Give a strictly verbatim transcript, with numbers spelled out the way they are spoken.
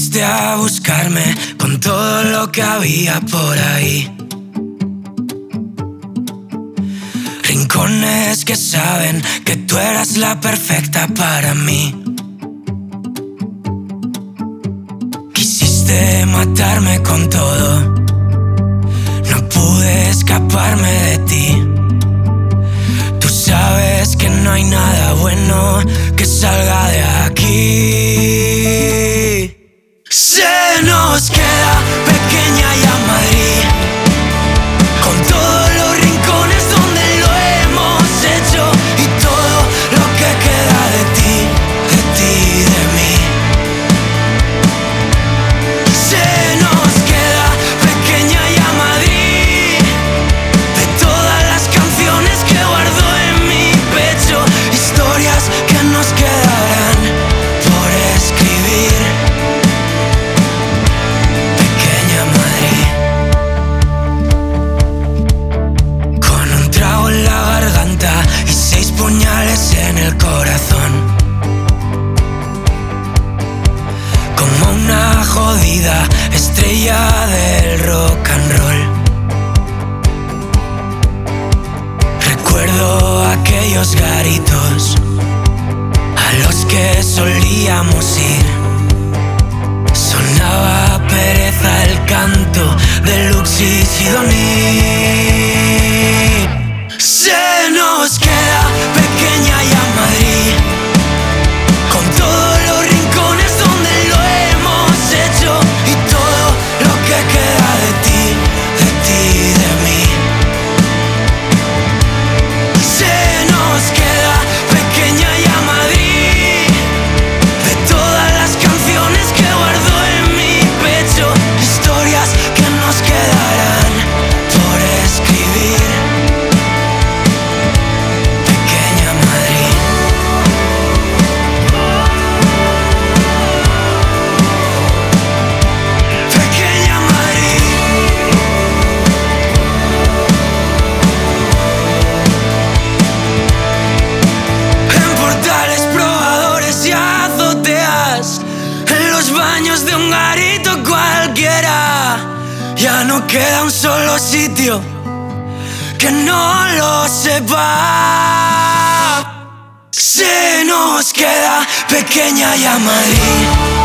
Viniste a buscarme con todo lo que había por ahí. Rincones que saben que tú eras la perfecta para mí. Quisiste matarme con todo, no pude escaparme de ti. Tú sabes que no hay nada bueno que salga de aquí. Se nos queda pequeña ya Madrid, con todos los rincones donde lo hemos hecho y todo lo que queda de ti, de ti y de mí. Se nos queda pequeña ya Madrid, de todas las canciones que guardo en mi pecho, historias que nos quedarán por escribir. Pequeña Madrid, con un trago en la garganta y seis puñales en el corazón, como una jodida estrella del rock and roll. Recuerdo aquellos garitos a los que solíamos ir. Sonaba pereza el canto de Lux y Sidoní. Se nos queda pequeña ya Madrid, con todos los rincones donde lo hemos hecho y todo lo que queda de ti, de ti y de mí. Se nos queda pequeña ya Madrid, de todas las canciones que guardo en mi pecho, historias que nos quedarán por escribir. Pequeña Madrid, pequeña Madrid. En portales, probadores y azoteas, en los baños de un garito cualquiera, ya no queda un solo sitio que no lo sepa. Se nos queda pequeña ya Madrid.